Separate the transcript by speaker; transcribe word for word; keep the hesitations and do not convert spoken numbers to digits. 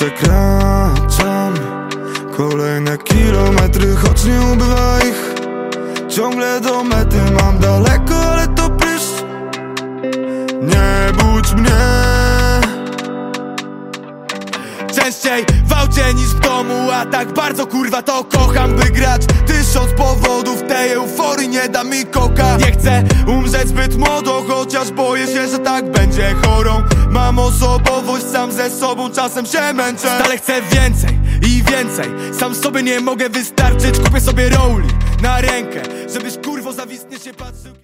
Speaker 1: przekraczam kolejne kilometry, choć nie ubywa ich. Ciągle do mety mam daleko, ale to prysz. Nie budź mnie.
Speaker 2: Częściej w aucie niż w domu, a tak bardzo kurwa to kocham, by grać. Tysiąc powodów, tej euforii nie da mi koka. Nie chcę umrzeć zbyt młodo, chociaż boję się, że tak będzie chorą. Mam osobowość, sam ze sobą czasem się męczę. Ale chcę więcej i więcej, sam sobie nie mogę wystarczyć. Kupię sobie rolli na rękę, żebyś kurwo zawistnie się patrzył.